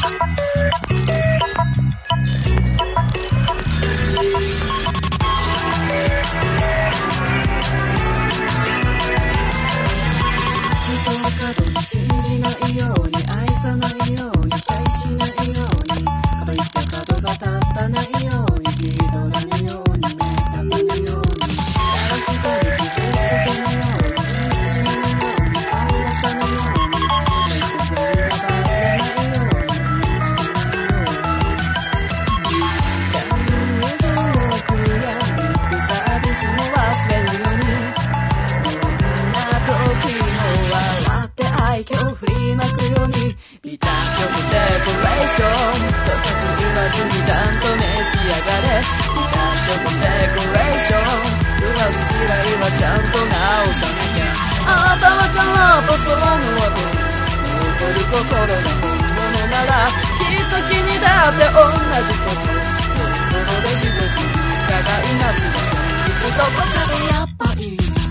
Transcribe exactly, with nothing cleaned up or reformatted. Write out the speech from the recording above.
心が本物ならきっと君だって同じこと心で一つ伺いますいつどこかでやっぱり